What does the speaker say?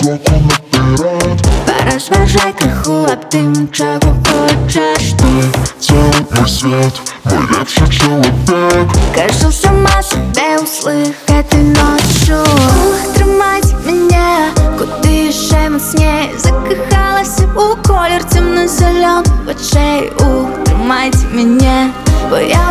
кроку наперед. Порозважай криху, а ты чего хочешь ты? Целый мой свет, мой лепший человек. Кажу сама себе услыхати ночью. Тримайте мене, куди ще міцніє. Закохалася у колір темно-зелених очей. Тримайте мене, бо я